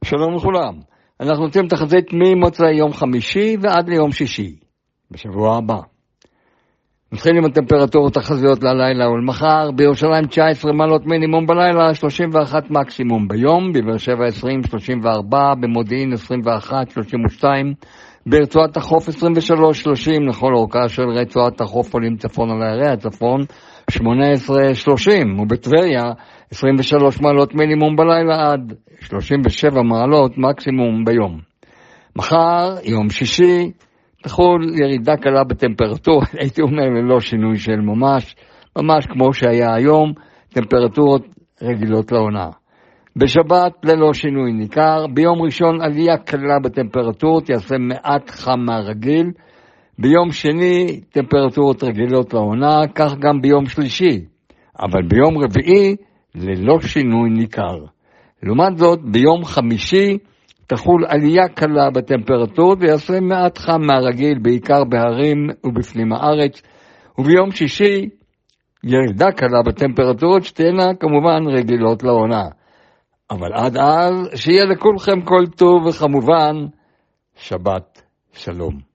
שלום לכולם. אנחנו נותנים תחזית ממוצאי יום חמישי ועד ליום שישי, בשבוע הבא. נתחיל עם הטמפרטורות תחזיות ללילה ולמחר. בירושלים 19 מעלות מינימום בלילה, 31 מקסימום ביום. בבאר שבע 20, 34, במודיעין 21, 32, ברצועת החוף 23, 30 לכל אורכה של רצועת החוף עולים צפון על הערי הצפון, 18, 30, ובטבריה 23 מעלות מינימום בלילה עד 37 מעלות מקסימום ביום. מחר, יום שישי, תחול ירידה קלה בטמפרטורה, הייתי אומר ללא שינוי של ממש כמו שהיה היום, טמפרטורות רגילות לעונה. בשבת ללא שינוי ניכר, ביום ראשון עלייה קלה בטמפרטורות, יעשה מעט חם מהרגיל, ביום שני טמפרטורות רגילות לעונה, כך גם ביום שלישי, אבל ביום רביעי ללא שינוי ניכר. לעומת זאת, ביום חמישי תחול עלייה קלה בטמפרטורות ויעשה מעט חם מהרגיל, בעיקר בהרים ובפנים הארץ, וביום שישי ירידה קלה בטמפרטורות שתהיינה כמובן רגילות לעונה. אבל עד אז שיהיה לכולכם כל טוב, וכמובן שבת שלום.